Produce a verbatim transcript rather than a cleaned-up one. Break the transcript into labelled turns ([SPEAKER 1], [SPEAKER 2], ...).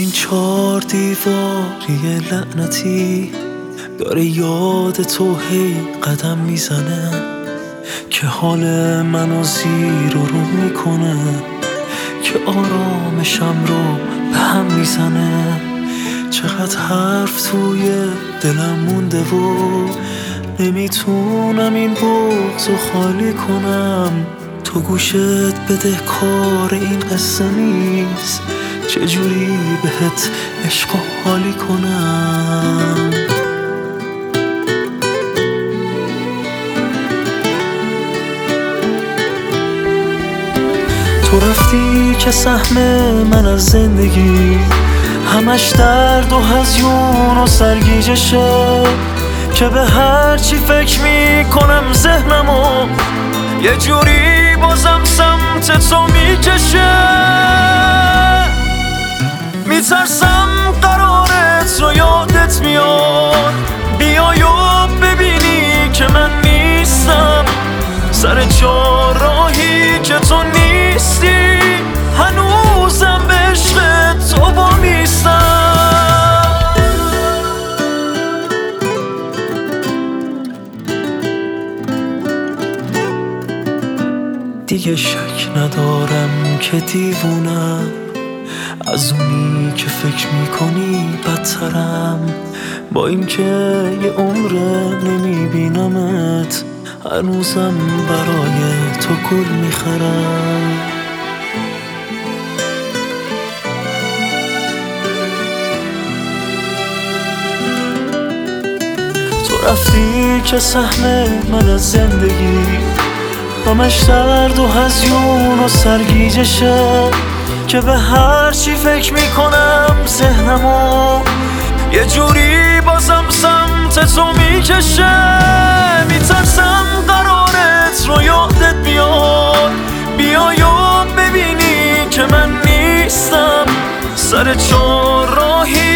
[SPEAKER 1] این چار دیواری لعنتی داره یاد تو هی قدم میزنه که حال منو زیر و رو میکنه، که آرامشم رو به هم میزنه. چقدر حرف توی دلم مونده و نمیتونم این بغضو خالی کنم. تو گوشت بده کار این قصه نیست، چجوری بهت عشق و حالی کنم. تو رفتی که سهم من از زندگی همش درد و هزیون و سرگیجشه، که به هر چی فکر میکنم ذهنمو یه جوری بازم سمت تو میکشه. میترسم قرارت رو یادت میاد بیای و ببینی که من نیستم، سر چهارراهی که تو نیستی هنوزم به عشق تو با میستم. دیگه شک ندارم که دیوونم، از اونی که فکر میکنی بدترم. با این که یه عمره نمیبینمت هنوزم برای تو گل میخرم. تو رفتی که سهم من از زندگی همش درد و هزیون و سرگیجشه، که به هر چی فکر میکنم ذهنمو یه جوری بازم سمت تو میکشه. میترسم قرارت رو یادت بیاد بیای و ببینی که من نیستم، سر چهارراهی